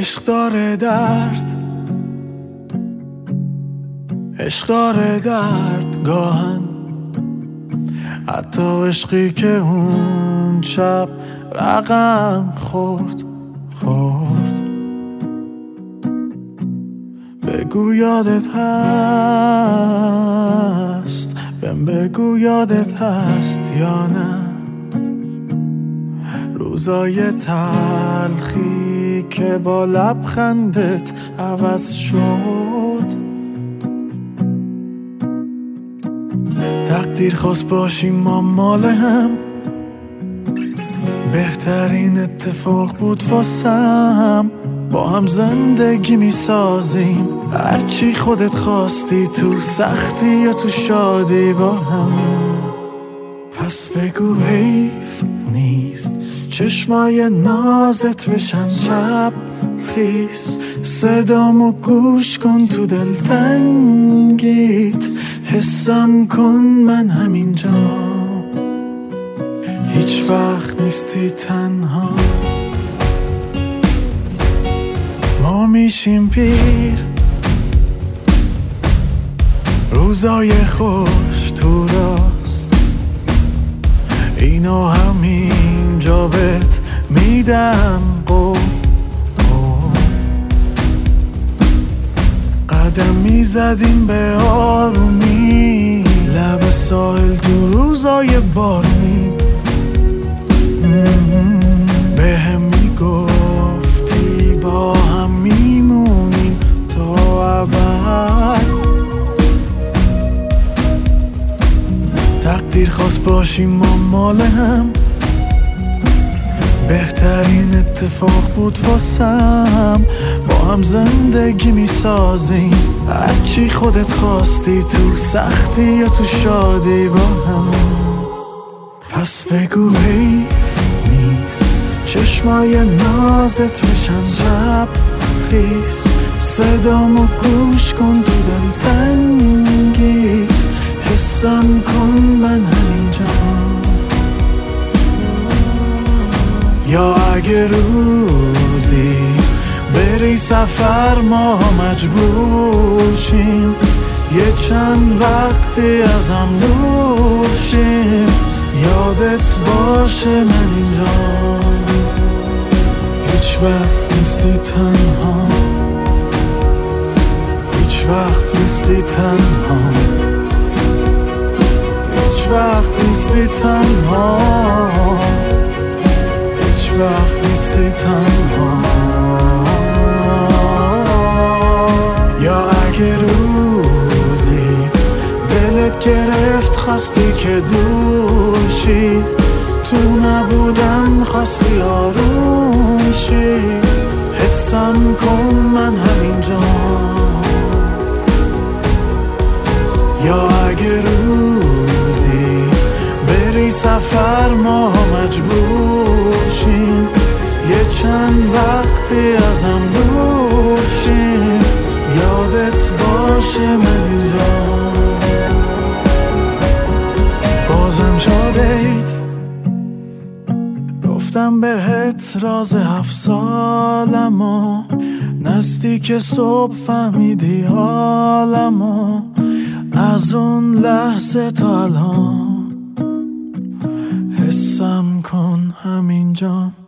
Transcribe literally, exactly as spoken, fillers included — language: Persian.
عشق داره درد، عشق داره درد گاهن، حتی عشقی که اون شب رقم خورد خورد. بگو یادت هست، بهم بگو یادت هست یا نه، روزای تلخی که با لبخندت عوض شد. تقدیر خواست باشیم ما مال هم، بهترین اتفاق بود واسم. با هم زندگی می سازیم، هرچی خودت خواستی، تو سختی یا تو شادی با هم. پس بگو حیف نیست چشمای نازت بشن شب خیس، صدامو گوش کن تو دلتنگیت، حسم کن من همینجا، هیچ وقت نیستی تنها. ما میشیم پیر، روزای خوش تو راست، اینو همینجا بهت میدم قول. قدم میزدیم به آرومی لب ساحل تو روزای بارونی، به هم میگفتی با هم میمونیم تا ابد. تقدیر خواست باشیم ما مال هم، بهترین اتفاق بود واسم. با هم زندگی میسازیم، هرچی خودت خواستی، تو سختی یا تو شادی با هم. پس بگو حیف نیست چشمای نازت بشن شب خیس، صدامو گوش کن تو دلتنگیت، حسم کن من همینجا. یا اگه روزی بری سفر ما مجبور شیم، یه چند وقتی از هم دور شیم، یادت باشه من اینجا، هیچ وقت نیستی تنها، هیچ وقت نیستی تنها، هیچ وقت نیستی تنها، هیچ وقت نیستی تنها. یا اگه روزی دلت گرفت خواستی که دور شی، تو نبودم خواستی آروم شی، حسم کن من همینجا. یا اگه روزی بری سفر ما مجبور شیم، یه چند وقتی از هم دور شیم، یادت باشه من اینجا. بازم شادیت گفتم بهت راز هفت سالمو، نزدیک صبح فهمیدی حالمو، از اون لحظه تا الان حسم کن همینجا.